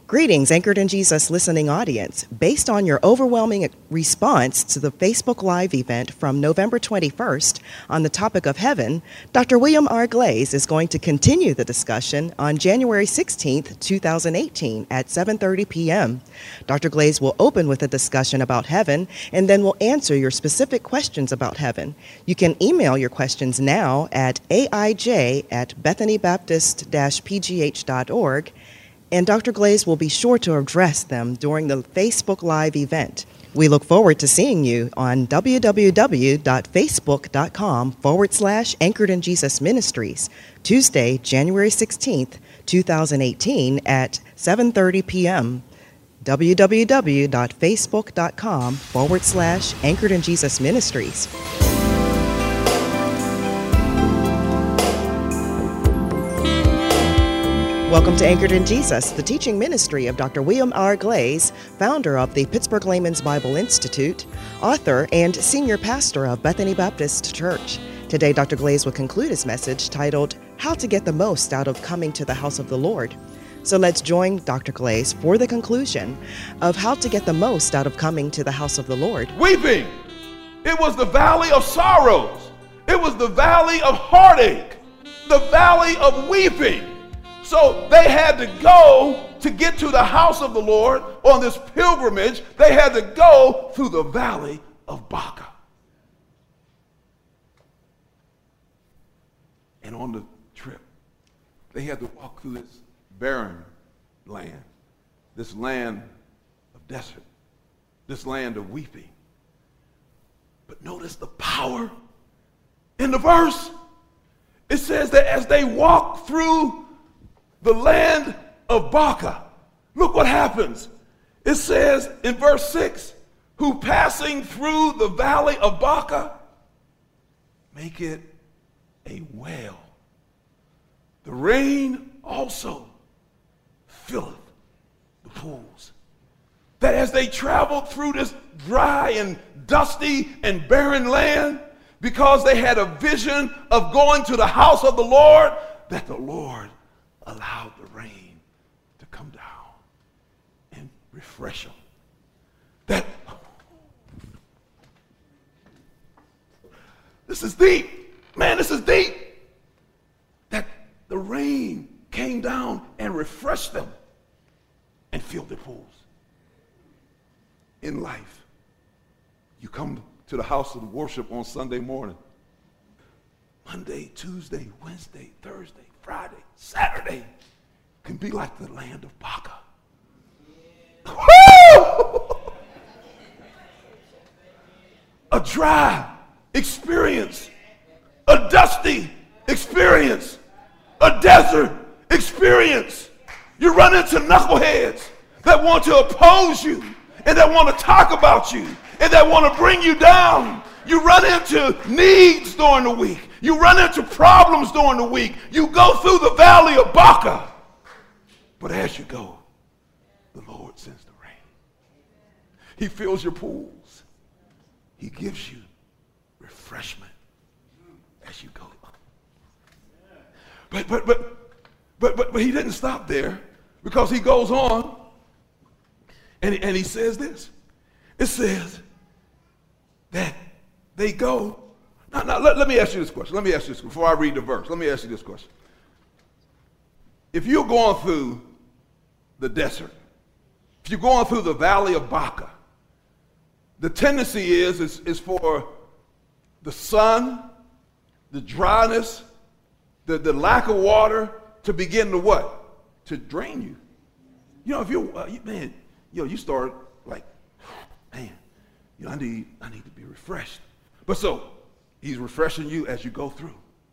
Greetings, Anchored in Jesus listening audience. Based on your overwhelming response to the Facebook Live event from November 21st on the topic of heaven, Dr. William R. Glaze is going to continue the discussion on January 16th, 2018 at 7:30 p.m. Dr. Glaze will open with a discussion about heaven and then will answer your specific questions about heaven. You can email your questions now at aij@bethanybaptist-pgh.org. and Dr. Glaze will be sure to address them during the Facebook Live event. We look forward to seeing you on www.facebook.com/Anchored in Jesus Ministries, Tuesday, January 16th, 2018 at 7:30 p.m. www.facebook.com/Anchored in Jesus Ministries. Welcome to Anchored in Jesus, the teaching ministry of Dr. William R. Glaze, founder of the Pittsburgh Layman's Bible Institute, author, and senior pastor of Bethany Baptist Church. Today, Dr. Glaze will conclude his message titled, How to Get the Most Out of Coming to the House of the Lord. So let's join Dr. Glaze for the conclusion of how to get the most out of coming to the house of the Lord. Weeping. It was the valley of sorrows. It was the valley of heartache, the valley of weeping. So they had to go to get to the house of the Lord on this pilgrimage. They had to go through the valley of Baca. And on the trip, they had to walk through this barren land, this land of desert, this land of weeping. But notice the power in the verse. It says that as they walk through the land of Baca, look what happens. It says in verse 6, who passing through the valley of Baca, make it a well. The rain also filleth the pools. That as they traveled through this dry and dusty and barren land, because they had a vision of going to the house of the Lord, that the Lord allowed the rain to come down and refresh them. This is deep. Man, this is deep. That the rain came down and refreshed them and filled their pools. In life, you come to the house of worship on Sunday morning. Monday, Tuesday, Wednesday, Thursday, Friday, Saturday can be like the land of Baca. A dry experience, a dusty experience, a desert experience. You run into knuckleheads that want to oppose you and that want to talk about you and that want to bring you down. You run into needs during the week. You run into problems during the week. You go through the valley of Baca. But as you go, the Lord sends the rain. He fills your pools. He gives you refreshment as you go. But he didn't stop there, because he goes on and he says this. It says that they go. Now let me ask you this question. Let me ask you this before I read the verse. Let me ask you this question. If you're going through the desert, if you're going through the valley of Baca, the tendency is for the sun, the dryness, the lack of water to begin to what? To drain you. You know, if you start like, man, I need to be refreshed. But so he's refreshing you as you go through.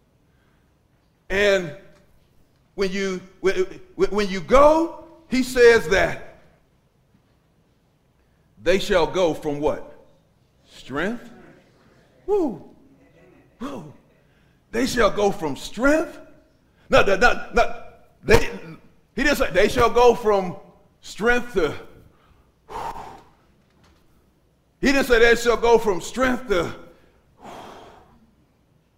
And when you go, he says that they shall go from what? Strength. Woo. Woo. They shall go from strength. He didn't say they shall go from strength to. He didn't say they shall go from strength to.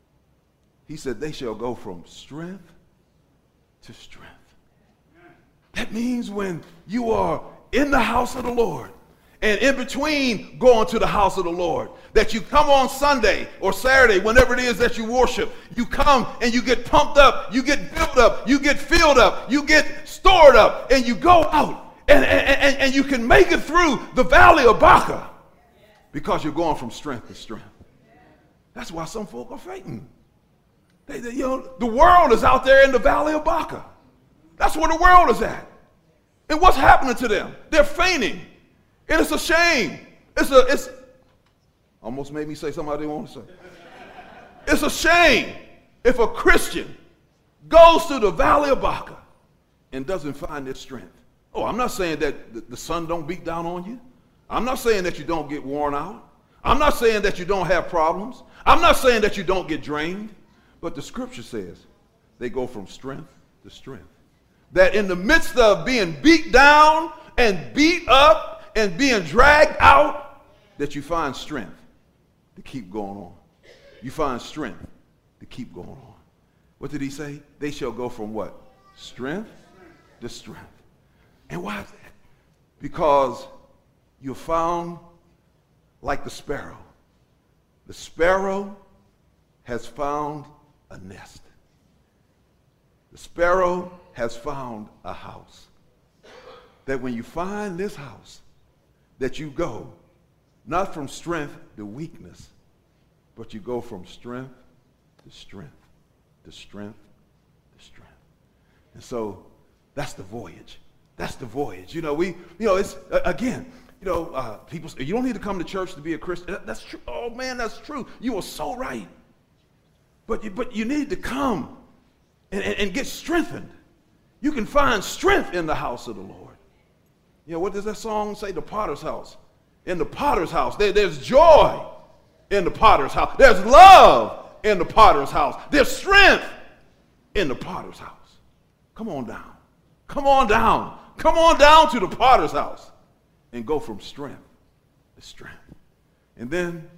He said they shall go from strength to strength. That means when you are in the house of the Lord, and in between going to the house of the Lord, that you come on Sunday or Saturday, whenever it is that you worship, you come and you get pumped up, you get built up, you get filled up, you get stored up, and you go out and you can make it through the valley of Baca because you're going from strength to strength. That's why some folk are fainting. The world is out there in the valley of Baca. That's where the world is at. And what's happening to them? They're fainting. And it's a shame. It's almost made me say something I didn't want to say. It's a shame if a Christian goes through the valley of Baca and doesn't find their strength. Oh, I'm not saying that the sun don't beat down on you. I'm not saying that you don't get worn out. I'm not saying that you don't have problems. I'm not saying that you don't get drained. But the scripture says they go from strength to strength. That in the midst of being beat down and beat up and being dragged out, that you find strength to keep going on. You find strength to keep going on. What did he say? They shall go from what? Strength to strength. And why is that? Because you're found like the sparrow. The sparrow has found a nest. The sparrow has found a house. That when you find this house, that you go not from strength to weakness, but you go from strength to strength to strength to strength. And so that's the voyage. That's the voyage. It's again, people say, you don't need to come to church to be a Christian. That's true. Oh man, that's true. You are so right. But you need to come and get strengthened. You can find strength in the house of the Lord. What does that song say? The potter's house. In the potter's house, there's joy in the potter's house. There's love in the potter's house. There's strength in the potter's house. Come on down. Come on down. Come on down to the potter's house and go from strength to strength. And then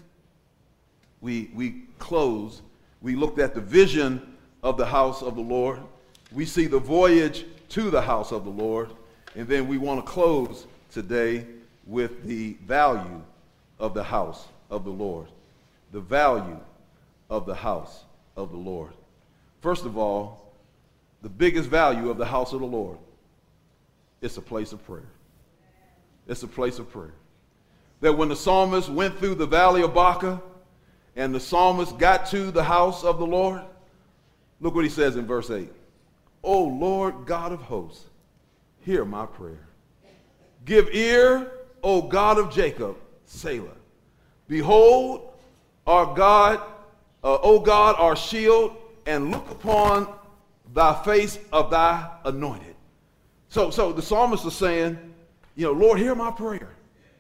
we close. We looked at the vision of the house of the Lord. We see the voyage to the house of the Lord. And then we want to close today with the value of the house of the Lord. The value of the house of the Lord. First of all, the biggest value of the house of the Lord, it's a place of prayer. It's a place of prayer. That when the psalmist went through the valley of Baca and the psalmist got to the house of the Lord, look what he says in verse 8. O Lord God of hosts, hear my prayer. Give ear, O God of Jacob, Selah. Behold, our God, O God, our shield, and look upon thy face of thy anointed. So the psalmist is saying, Lord, hear my prayer.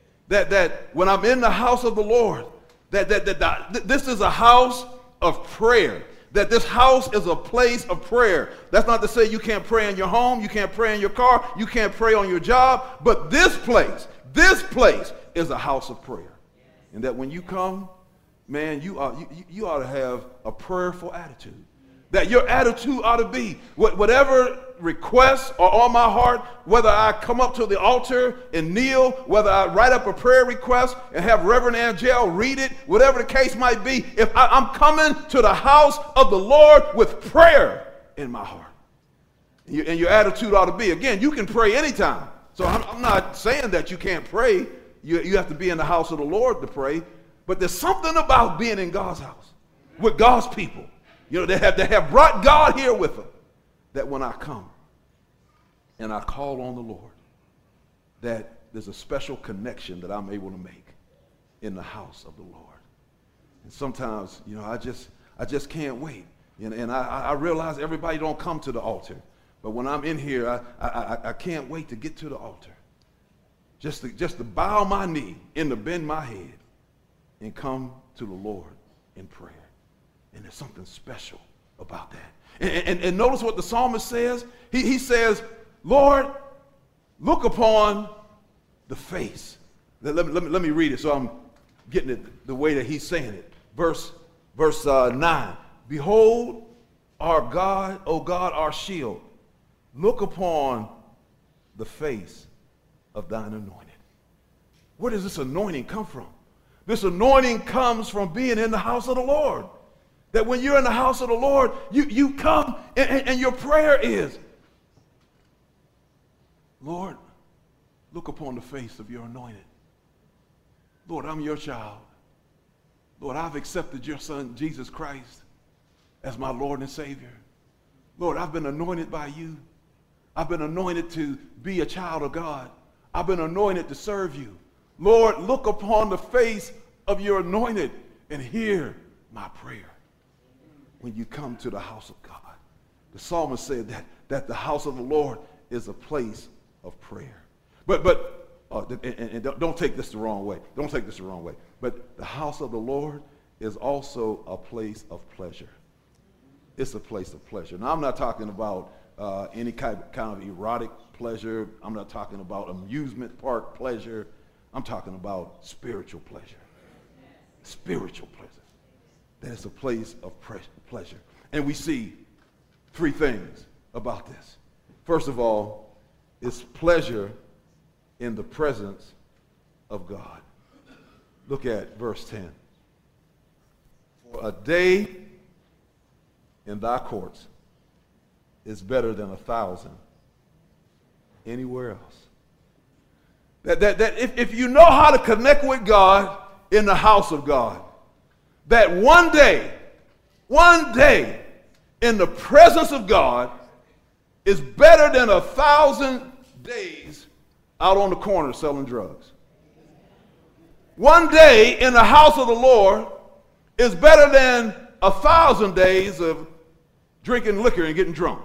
That when I'm in the house of the Lord, that this is a house of prayer. That this house is a place of prayer. That's not to say you can't pray in your home, you can't pray in your car, you can't pray on your job, but this place is a house of prayer. And that when you come, man, you ought to have a prayerful attitude. That your attitude ought to be, whatever requests are on my heart, whether I come up to the altar and kneel, whether I write up a prayer request and have Reverend Angel read it, whatever the case might be, if I'm coming to the house of the Lord with prayer in my heart. And your attitude ought to be, again, you can pray anytime. So I'm not saying that you can't pray. You have to be in the house of the Lord to pray. But there's something about being in God's house with God's people. They have brought God here with them. That when I come and I call on the Lord, that there's a special connection that I'm able to make in the house of the Lord. And sometimes, I just can't wait. And I realize everybody don't come to the altar. But when I'm in here, I can't wait to get to the altar. Just to bow my knee and to bend my head and come to the Lord in prayer. And there's something special about that. And notice what the psalmist says. He says, Lord, look upon the face. Let me read it so I'm getting it the way that he's saying it. Verse 9. Behold, our God, O God, our shield. Look upon the face of thine anointed. Where does this anointing come from? This anointing comes from being in the house of the Lord. That when you're in the house of the Lord, you come and your prayer is, Lord, look upon the face of your anointed. Lord, I'm your child. Lord, I've accepted your son, Jesus Christ, as my Lord and Savior. Lord, I've been anointed by you. I've been anointed to be a child of God. I've been anointed to serve you. Lord, look upon the face of your anointed and hear my prayer when you come to the house of God. The psalmist said that the house of the Lord is a place of prayer. But don't take this the wrong way. Don't take this the wrong way. But the house of the Lord is also a place of pleasure. It's a place of pleasure. Now, I'm not talking about any kind of erotic pleasure. I'm not talking about amusement park pleasure. I'm talking about spiritual pleasure. Spiritual pleasure. That is a place of pleasure. And we see three things about this. First of all, it's pleasure in the presence of God. Look at verse 10. For a day in thy courts is better than 1,000 anywhere else. That if you know how to connect with God in the house of God, that one day in the presence of God is better than 1,000 days out on the corner selling drugs. One day in the house of the Lord is better than 1,000 days of drinking liquor and getting drunk.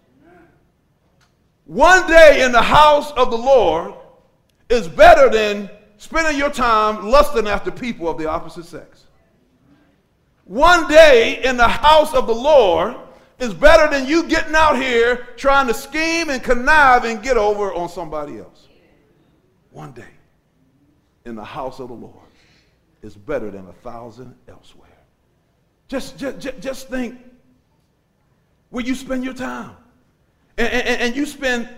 One day in the house of the Lord is better than spending your time lusting after people of the opposite sex. One day in the house of the Lord is better than you getting out here trying to scheme and connive and get over on somebody else. One day in the house of the Lord is better than 1,000 elsewhere. Just think where you spend your time. And you spend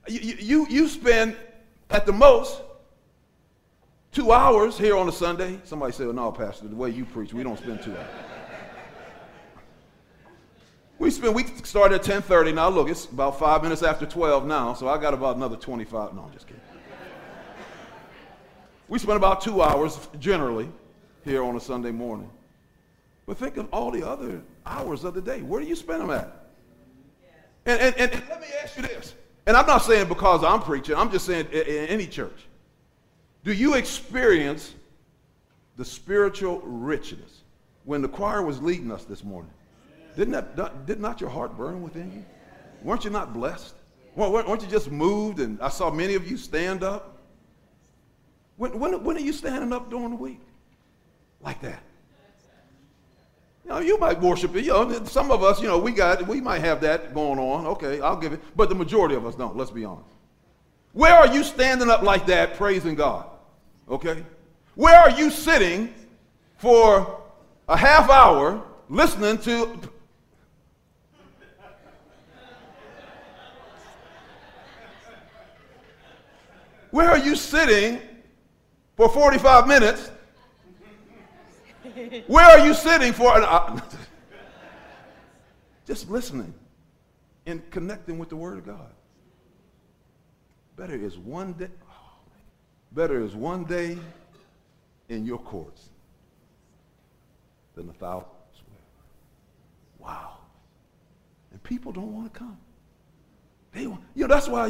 at the most 2 hours here on a Sunday. Somebody say, well, no, Pastor, the way you preach, we don't spend 2 hours. We start at 10:30. Now, look, it's about 5 minutes after 12 now, so I got about another 25. No, I'm just kidding. We spend about 2 hours generally here on a Sunday morning. But think of all the other hours of the day. Where do you spend them at? And let me ask you this. And I'm not saying because I'm preaching. I'm just saying in any church. Do you experience the spiritual richness? When the choir was leading us this morning, did not your heart burn within you? Weren't you not blessed? Weren't you just moved? And I saw many of you stand up. When are you standing up during the week like that? You know, you might worship it. You know, some of us, you know, we might have that going on. Okay, I'll give it. But the majority of us don't. Let's be honest. Where are you standing up like that, praising God? Okay? Where are you sitting for a half hour listening to? Where are you sitting for 45 minutes? Where are you sitting for an hour? Just listening and connecting with the Word of God. Better is one day in your courts than 1,000 elsewhere. Wow. And people don't want to come. That's why,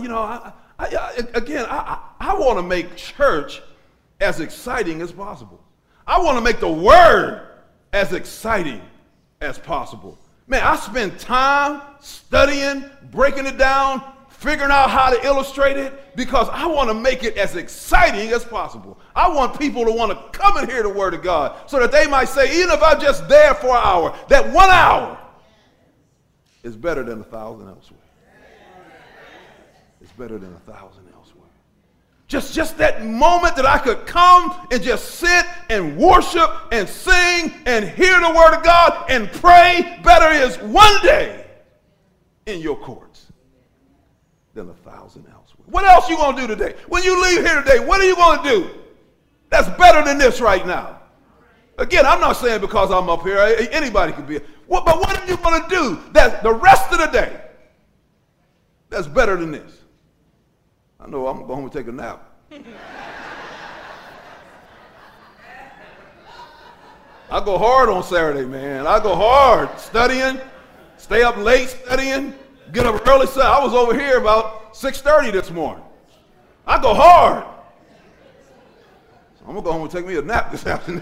I want to make church as exciting as possible. I want to make the Word as exciting as possible. Man, I spend time studying, breaking it down, figuring out how to illustrate it, because I want to make it as exciting as possible. I want people to want to come and hear the Word of God so that they might say, even if I'm just there for an hour, that 1 hour is better than 1,000 elsewhere. It's better than 1,000 elsewhere. Just that moment that I could come and just sit and worship and sing and hear the Word of God and pray, better is one day in your courts than 1,000 elsewhere. What else you going to do today? When you leave here today, what are you going to do that's better than this right now? Again, I'm not saying because I'm up here, anybody could be. But what are you going to do that the rest of the day that's better than this? I know I'm going home and take a nap. I go hard on Saturday, man. I go hard studying, stay up late studying, get up early. I was over here about 6:30 this morning. I go hard. So I'm going to go home and take me a nap this afternoon.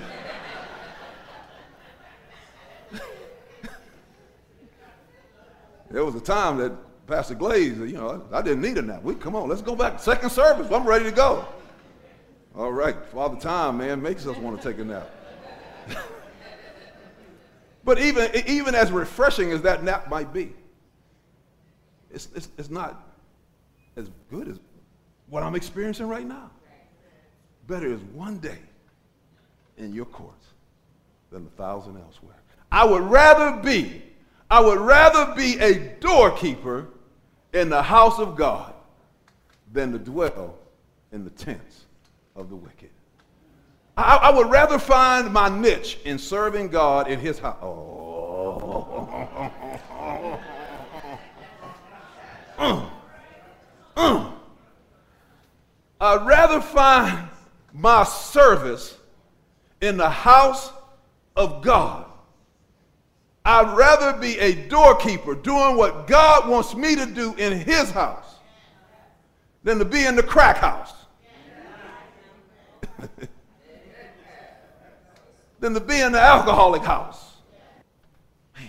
There was a time that Pastor Glaze, I didn't need a nap. Come on, let's go back. Second service, I'm ready to go. All right, Father Time, man, makes us want to take a nap. But even as refreshing as that nap might be, it's not as good as what I'm experiencing right now. Better is one day in your courts than 1,000 elsewhere. I would rather be a doorkeeper in the house of God than to dwell in the tents of the wicked. I would rather find my niche in serving God in his house. I'd rather find my service in the house of God. I'd rather be a doorkeeper doing what God wants me to do in his house than to be in the crack house. Than to be in the alcoholic house. Man,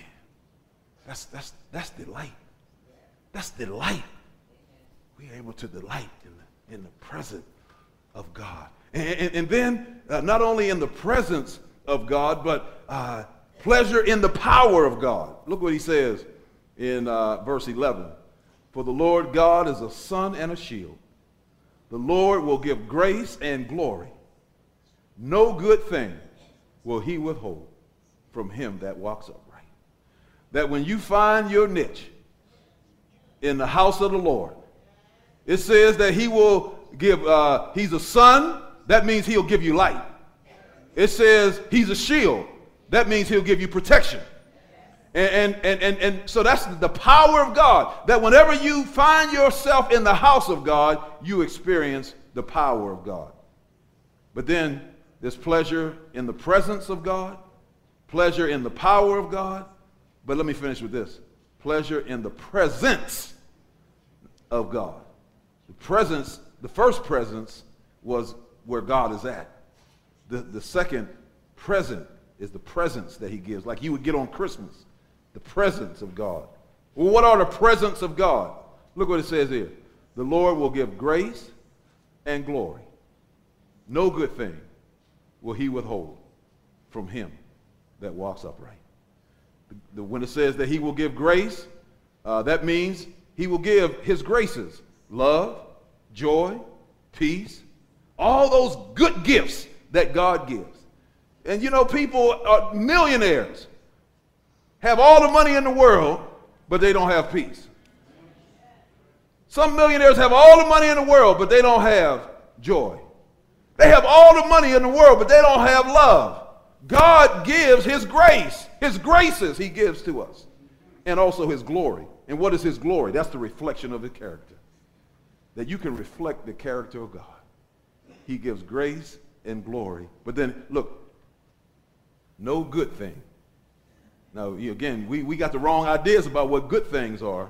that's delight. That's delight. We're able to delight in the presence of God. And then not only in the presence of God, but pleasure in the power of God. Look what he says in verse 11. For the Lord God is a sun and a shield. The Lord will give grace and glory. No good thing will he withhold from him that walks upright. That when you find your niche in the house of the Lord, it says that he will give, he's a sun, that means he'll give you light. It says he's a shield, that means he'll give you protection. And so that's the power of God, that whenever you find yourself in the house of God, you experience the power of God. But then there's pleasure in the presence of God, pleasure in the power of God. But let me finish with this. Pleasure in the presence of God. The presence, the first presence was where God is at. The second present is the presence that he gives, like you would get on Christmas. The presence of God. Well, what are the presence of God? Look what it says here. The Lord will give grace and glory. No good thing will he withhold from him that walks upright. When it says that he will give grace, that means he will give his graces. Love, joy, peace, all those good gifts that God gives. And you know, people are millionaires, have all the money in the world, but they don't have peace. Some millionaires have all the money in the world, but they don't have joy. They have all the money in the world, but they don't have love. God gives his grace, his graces he gives to us, and also his glory. And what is his glory? That's the reflection of his character. That you can reflect the character of God. He gives grace and glory. But then, look, no good thing. Now, again, we got the wrong ideas about what good things are,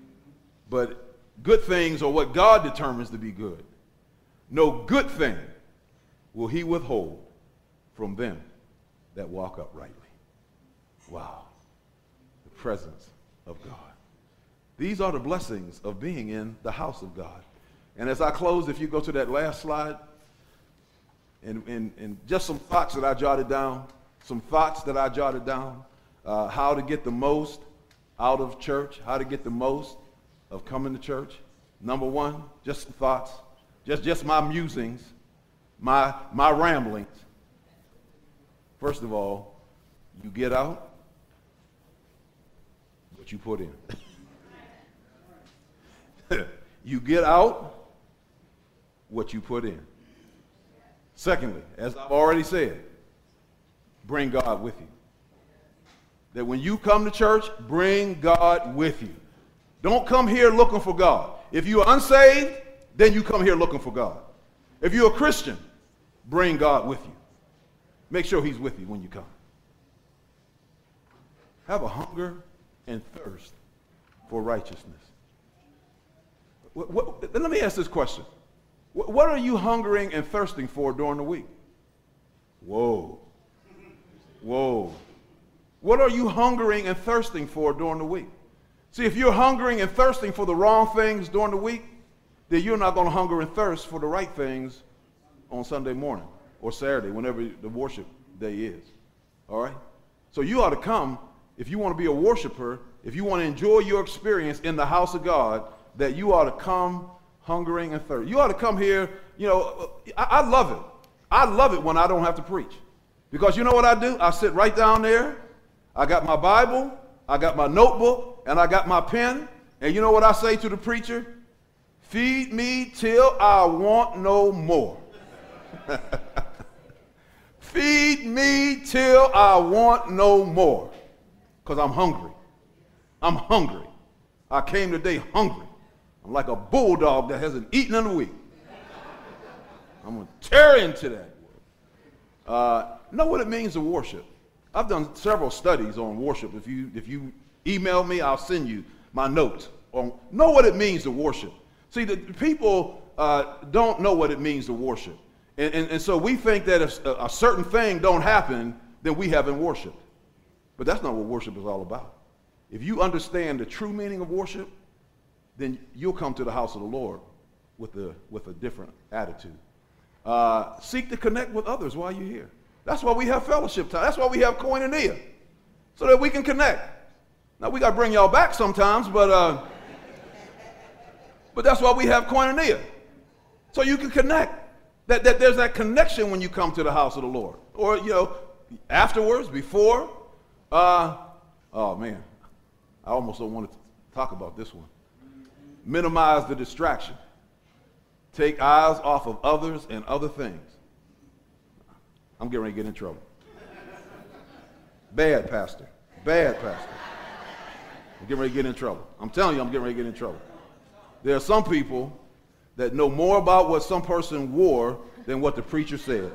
but good things are what God determines to be good. No good thing will he withhold from them that walk uprightly. Wow. The presence of God. These are the blessings of being in the house of God. And as I close, if you go to that last slide, and just some thoughts that I jotted down, how to get the most out of church, how to get the most of coming to church. Number one, just some thoughts, just my musings, my ramblings. First of all, you get out what you put in. You get out what you put in. Secondly, as I've already said, bring God with you. That when you come to church, bring God with you. Don't come here looking for God. If you are unsaved, then you come here looking for God. If you're a Christian, bring God with you. Make sure he's with you when you come. Have a hunger and thirst for righteousness. Let me ask this question. What are you hungering and thirsting for during the week? Whoa. Whoa. What are you hungering and thirsting for during the week? See, if you're hungering and thirsting for the wrong things during the week, then you're not going to hunger and thirst for the right things on Sunday morning or Saturday, whenever the worship day is. All right? So you ought to come, if you want to be a worshiper, if you want to enjoy your experience in the house of God, that you ought to come hungering and thirsty. You ought to come here, you know, I love it. I love it when I don't have to preach. Because you know what I do? I sit right down there. I got my Bible, I got my notebook, and I got my pen. And you know what I say to the preacher? Feed me till I want no more. Feed me till I want no more. Because I'm hungry. I'm hungry. I came today hungry. I'm like a bulldog that hasn't eaten in a week. I'm going to tear into that. Know what it means to worship. I've done several studies on worship. If you email me, I'll send you my notes on know what it means to worship. See, the people don't know what it means to worship. And so we think that if a certain thing don't happen, then we haven't worshiped. But that's not what worship is all about. If you understand the true meaning of worship, then you'll come to the house of the Lord with a different attitude. Seek to connect with others while you're here. That's why we have fellowship time. That's why we have koinonia, so that we can connect. Now, we got to bring y'all back sometimes, but that's why we have koinonia, so you can connect. That there's that connection when you come to the house of the Lord. Or, you know, afterwards, before. Oh, man. I almost don't want to talk about this one. Minimize the distraction. Take eyes off of others and other things. I'm getting ready to get in trouble. Bad pastor. Bad pastor. I'm getting ready to get in trouble. I'm telling you, I'm getting ready to get in trouble. There are some people that know more about what some person wore than what the preacher said.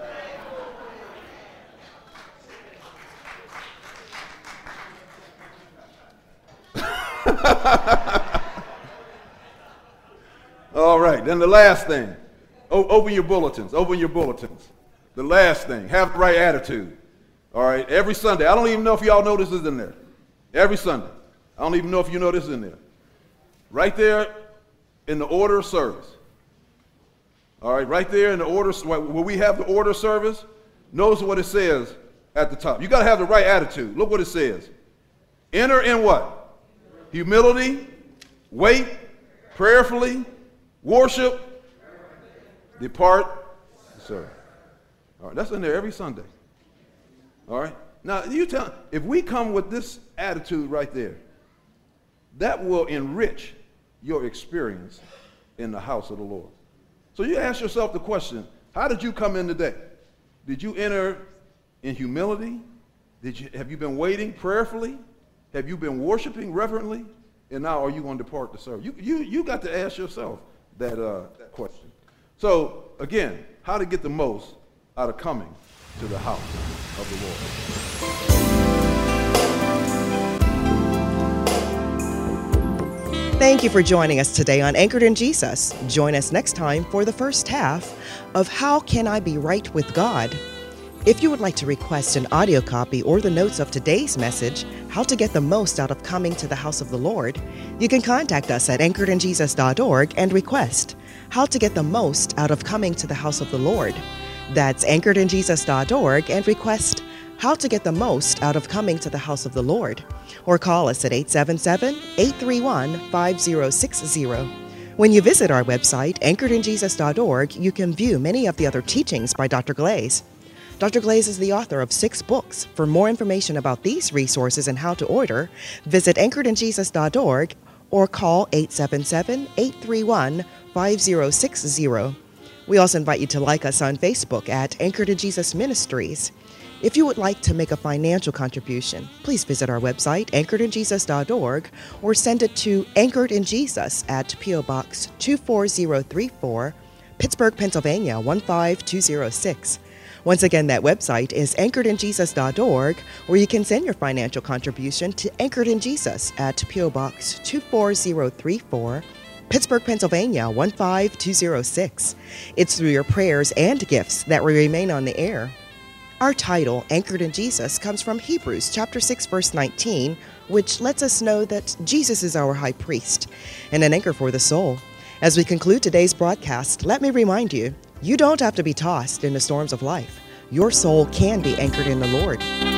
All right, then the last thing. Open your bulletins. Open your bulletins. The last thing, have the right attitude. All right, every Sunday. I don't even know if y'all know this is in there. Every Sunday. I don't even know if you know this is in there. Right there in the order of service. All right, right there in the order, where we have the order of service, notice what it says at the top. You got to have the right attitude. Look what it says. Enter in what? Humility, wait, prayerfully, worship, depart, serve. All right, that's in there every Sunday. All right. Now, you tell, if we come with this attitude right there, that will enrich your experience in the house of the Lord. So you ask yourself the question, how did you come in today? Did you enter in humility? Have you been waiting prayerfully? Have you been worshiping reverently? And now are you going to depart to serve? You got to ask yourself that question. So again, how to get the most out of coming to the house of the Lord. Thank you for joining us today on Anchored in Jesus. Join us next time for the first half of How Can I Be Right with God? If you would like to request an audio copy or the notes of today's message, How to Get the Most Out of Coming to the House of the Lord, you can contact us at anchoredinjesus.org and request How to Get the Most Out of Coming to the House of the Lord. That's anchoredinjesus.org and request How to Get the Most Out of Coming to the House of the Lord. Or call us at 877-831-5060. When you visit our website, anchoredinjesus.org, you can view many of the other teachings by Dr. Glaze. Dr. Glaze is the author of 6 books. For more information about these resources and how to order, visit anchoredinjesus.org or call 877-831-5060. 5060. We also invite you to like us on Facebook at Anchored in Jesus Ministries. If you would like to make a financial contribution, please visit our website, anchoredinjesus.org, or send it to Anchored in Jesus at P.O. Box 24034, Pittsburgh, Pennsylvania 15206. Once again, that website is anchoredinjesus.org, where you can send your financial contribution to Anchored in Jesus at P.O. Box 24034, Pittsburgh, Pennsylvania 15206. It's through your prayers and gifts that we remain on the air. Our title, Anchored in Jesus, comes from Hebrews chapter 6, verse 19, which lets us know that Jesus is our high priest and an anchor for the soul. As we conclude today's broadcast, let me remind you, you don't have to be tossed in the storms of life. Your soul can be anchored in the Lord.